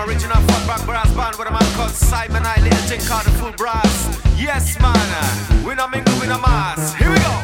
original fuckback brass band with a man called Simon I, little thing called the Full Brass. Yes man, we not mingle with a mass. Here we go.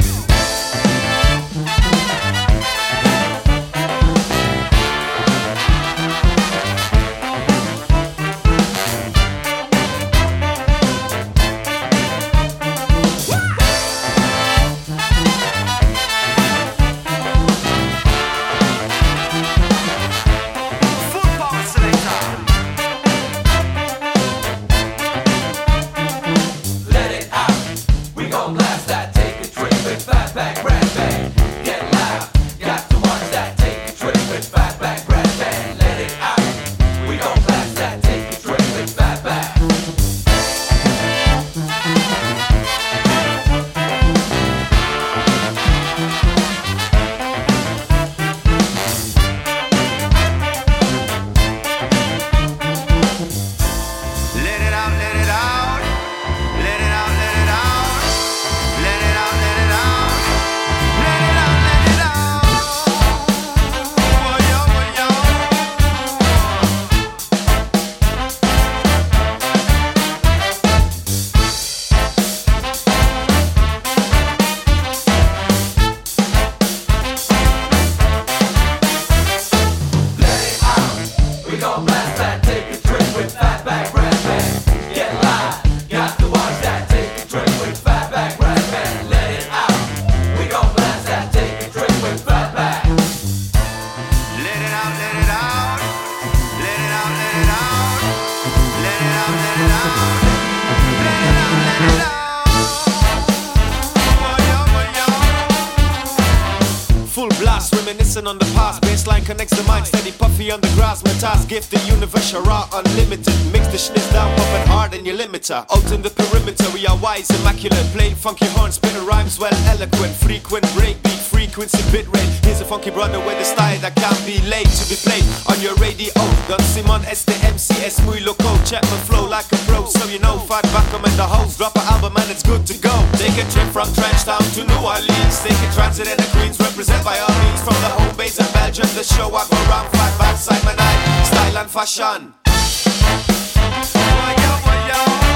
On the past, baseline connects the mind, steady puffy on the grass, my task, gift the universe, raw, unlimited, mix the schnitz down, pumping hard and your limiter, out in the perimeter, we are wise, immaculate, playing funky horns, spinning rhymes, well eloquent, frequent, breakbeat, frequency, bit rate, here's a funky brother with a style that can't be late to be played on your radio, Don Simon, STMCS, muy loco, check my flow like a pro, so you know, fight back, I'm in the house, drop an album and it's good to go, take a trip from Trenchtown to New Orleans, take a transit in the Queens, represent by all means, from the home base in Belgium, the show I go round, flat back, Simon I, style and fashion. Why yo,